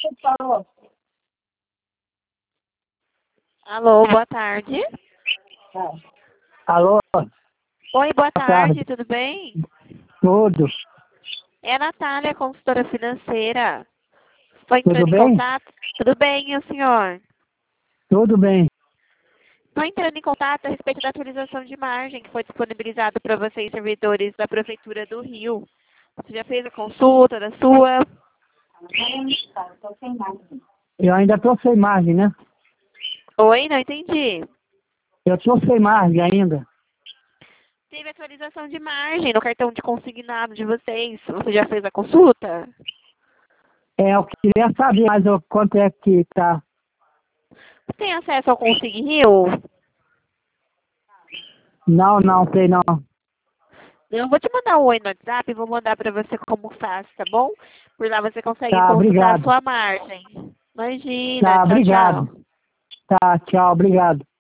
Alô, boa tarde. Alô, Oi, boa tarde, tarde. tudo bem? tudo? É a Natália, consultora financeira. Estou Tudo entrando em bem? contato. Tudo bem, e o senhor? Tudo bem. Estou entrando em contato a respeito da atualização de margem que foi disponibilizado para vocês, servidores da Prefeitura do Rio. Você já fez a consulta da sua? Eu ainda estou sem margem, né? Oi, não entendi. Eu estou sem margem ainda. Teve atualização de margem no cartão de consignado de vocês. Você já fez a consulta? Eu queria saber mais quanto é que tá. Tem acesso ao Consig Rio? Não sei não. Eu vou te mandar um oi no WhatsApp e vou mandar para você como faz, tá bom? Por lá você consegue Tá, consultar a obrigado. sua margem. Imagina, Tá, tchau, obrigado. tchau. Tá, tchau, obrigado.